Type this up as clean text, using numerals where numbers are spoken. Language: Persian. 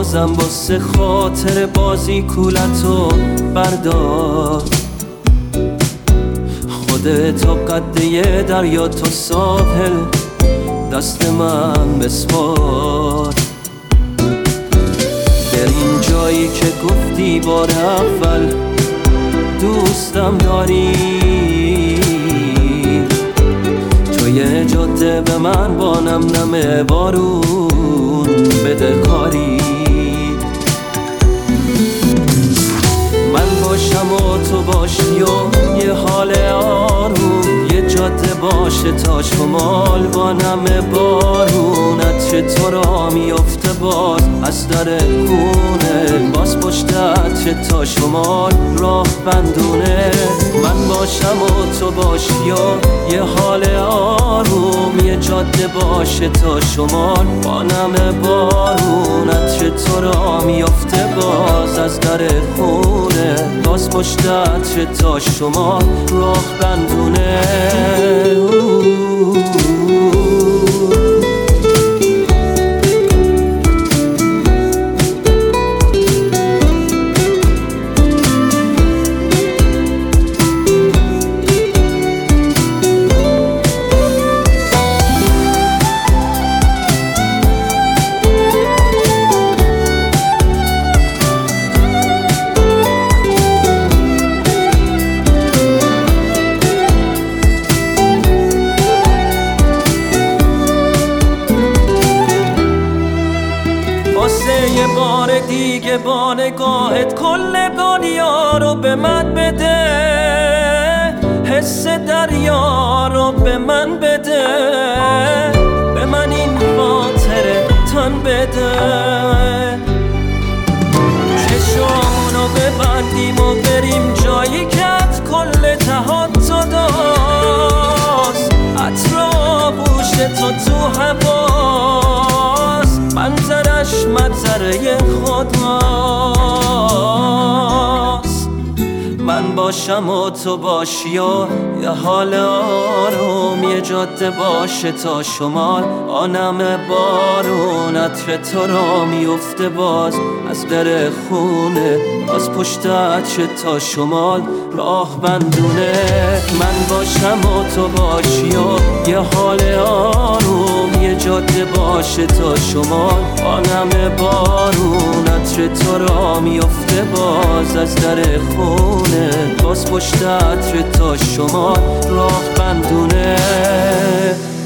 بازم واسه خاطر بازی کولتو بردار. خودتو قده دریا تو ساحل دست من بسپار. در این جایی که گفتی بار اول دوستم داری، توی جاده به من با نم نم بارون بده کاری. من باشم و تو باشی و یه حال آروم، یه جاده باشه تا شمال با نم بارون. عطر تو را میفته باز از در خونه، باز پشت عطر تا شمال راه بندونه. من باشم و تو باشی و یه حال آروم، یه جاده باشه تا شمال با نم بارون. عطر تو را میفته باز از در خونه، باز پشت عطر تا شمال راه بندونه. یه بار دیگه با نگاهت کل دنیا رو به من بده، حس دریا رو به من بده، به من این خاطره تن بده. چشمانو ببندیم و بریم جایی که کل تهات داست، عطر بوش تو هواست، منظرش منظره خداست. من باشم و تو باشی و یه حال آروم، یه جاده باشه تا شمال آنم بارون. عطر تو را میفته باز از در خونه، باز پشت عطر تا شمال راه بندونه. من باشم و تو باشی و یه حال آروم، یه جاده باشه تا شمال آنم بارون. عطر تو را میفته باز از در خونه، باز پشت عطر تا شمال راه بندونه.